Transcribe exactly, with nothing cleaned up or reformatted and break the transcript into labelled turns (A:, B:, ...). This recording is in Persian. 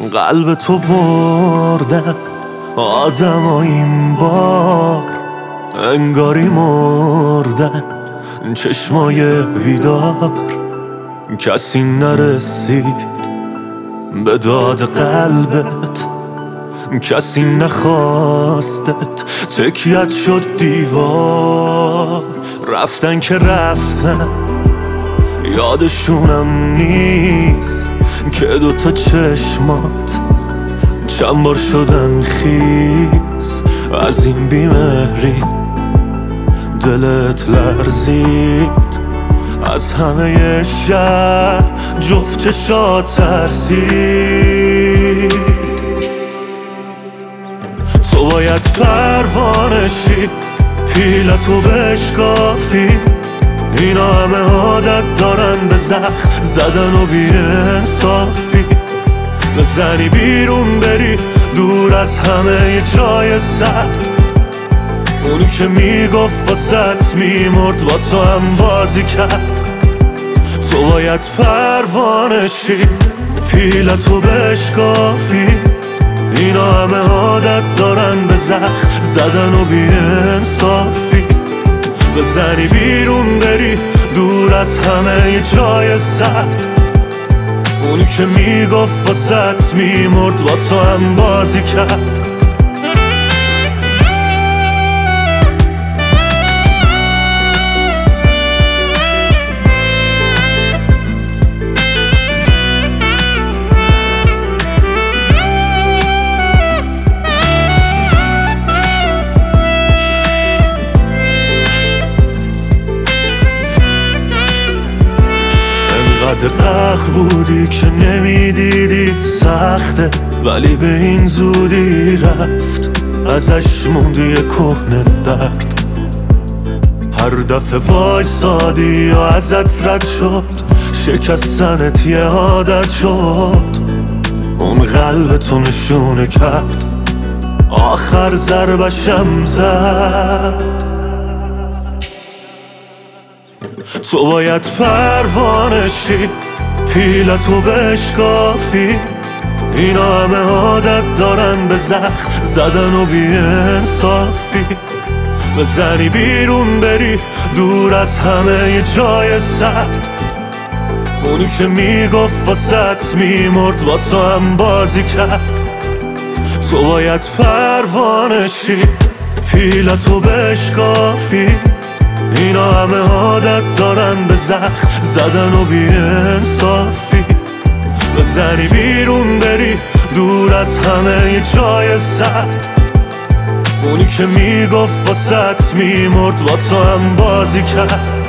A: قلب تو بردن آدم ها این بار انگاری مردن چشمای بیدار. کسی نرسید به داد قلبت، کسی نخواستت، تکیت شد دیوار. رفتن که رفتن یادشونم نیست که دوتا چشمات چند بار شدن خیس. از این بیمهری دلت لرزید، از همه شهر جفت چشات ترسید. تو باید پروانه شی، پیلتو بشکافی. اینا همه عادت دارن به زخم زدن و بی انصافی. بزنی بیرون بری دور از همه جای سرد. اونی که میگفت واسط میمرد با تو هم بازی کرد. تو باید پروانه شی، پیلتو بشکافی. اینا همه عادت دارن به زخم زدن و بی انصافی. بزنی بیرون بری دور از همه جای سرد. اونی که میگفت واسط میمرد با تو هم بازی کرد. انقدر غرق بودی که نمیدیدی سخته، ولی به این زودی رفت. ازش موندی یه کهنه درد. هر دفعه وایسادی و ازت رد شد، شکستنت یه عادت شد. اون قلبتو نشونه کرد، آخر ضربشم زد. تو باید پروانه شی، پیلتو بشکافی. اینا همه عادت دارن به زخم زدن و بی انصافی. بزنی بیرون بری دور از همه جای سرد. اونی که میگفت واسط میمرد با تو هم بازی کرد. تو باید پروانه شی، پیلتو بشکافی. اینا همه عادت دارن به زخم زدن و بی انصافی. بزنی بیرون بری دور از همه جای سرد. اونی که میگفت واسط میمرد با تو هم بازی کرد.